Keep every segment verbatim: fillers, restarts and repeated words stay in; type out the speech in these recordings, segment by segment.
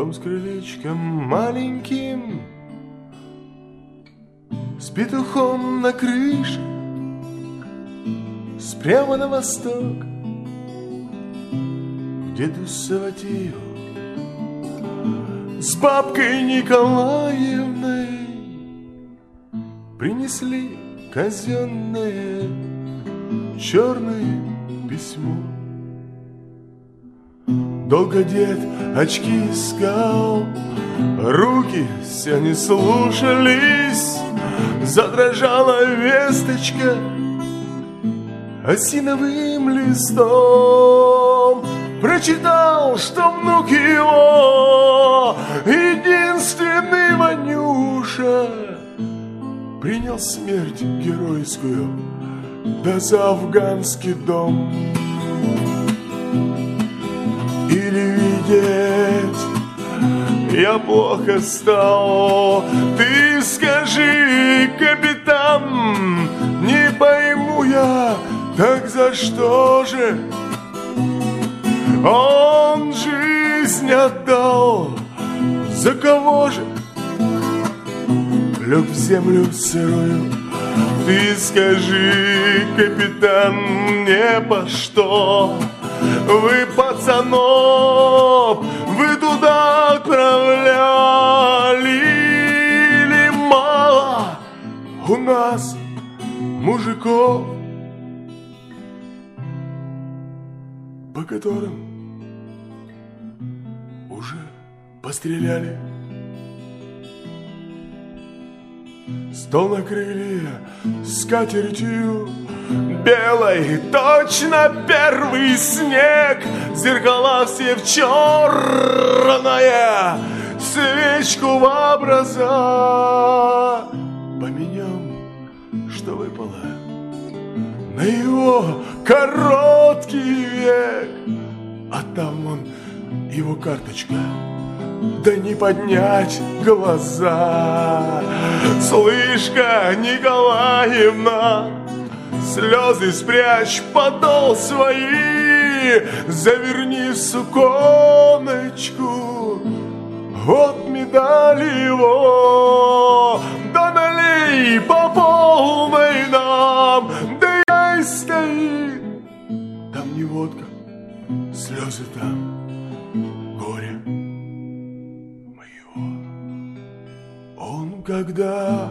Дом с крылечком маленьким, с петухом на крыше, с прямо на восток, к деду Саватею, с бабкой Николаевной принесли казенное черное письмо. Долго дед очки искал, руки все не слушались, задрожала весточка осиновым листом. Прочитал, что внук его, единственный Ванюша, принял смерть геройскую, да за афганский дом. Или видеть я плохо стал, ты скажи, капитан, не пойму я, так за что же он жизнь отдал? За кого же лег в землю сырую? Ты скажи, капитан, мне по что вы пацанов вы туда отправляли? Или мало у нас мужиков, по которым уже постреляли? Стол накрыли скатертью белой, точно первый снег, зеркала все в черное, свечку в образа. Поменяем, что выпало на его короткий век, а там он, его карточка, да не поднять глаза. Слышь-ка, Николаевна, слезы спрячь, подол свои заверни в суконочку, вот медаль его, да налей по полной нам, да и стоит. Там не водка, слезы там, горе моего. Он когда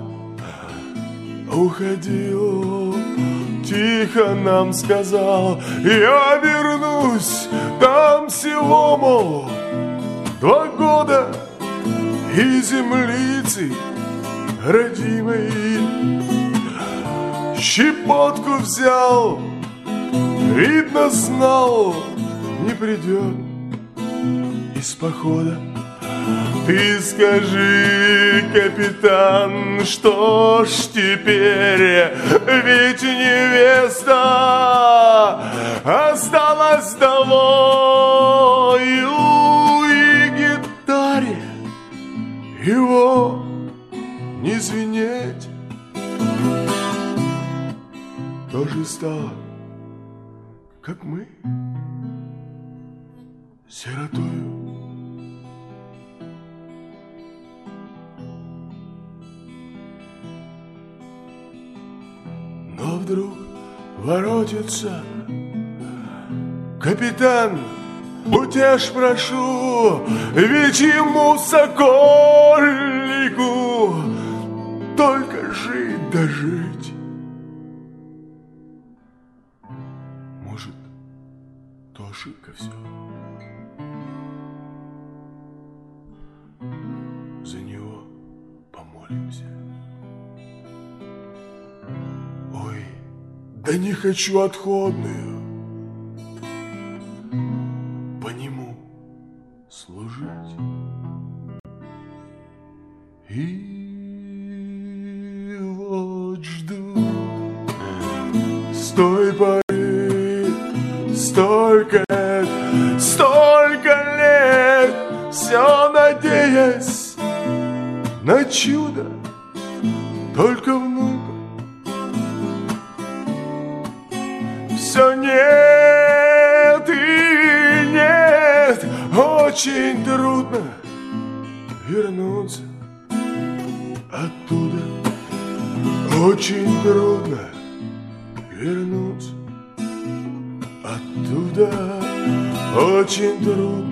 уходил, тихо нам сказал: я вернусь, там всего, мол, два года и землицы родимой. Щепотку взял, видно, знал, не придет из похода. Ты скажи, капитан, что ж теперь, ведь невеста осталась домою, и гитаре его не звенеть. Тоже стало, как мы, сиротою. Но вдруг воротится капитан: утешь прошу, ведь ему сокольнику только жить да жить. Может, то ошибка все. За него помолимся. Ой, да не хочу отходную по нему служить. И вот жду с той поры столько лет, столько лет, все надеясь на чудо, только внука. Все нет и нет, очень трудно вернуться оттуда. Очень трудно вернуться оттуда. Очень трудно